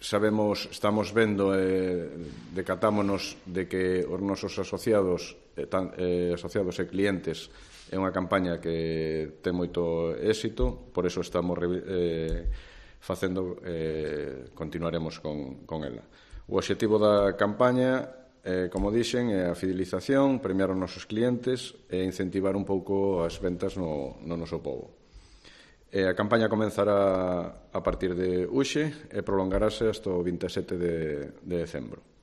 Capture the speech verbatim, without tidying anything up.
sabemos, estamos vendo e decatámonos de que os nosos asociados eh, asociados e clientes é unha campaña que ten moito éxito, por eso estamos eh, facendo, eh, continuaremos con, con ela. O obxectivo da campaña, eh, como dixen, é a fidelización, premiar os nosos clientes e incentivar un pouco as ventas no, no noso pobo. E a campaña comenzará a partir de hoxe e prolongarase hasta o vinte e sete de, de decembro.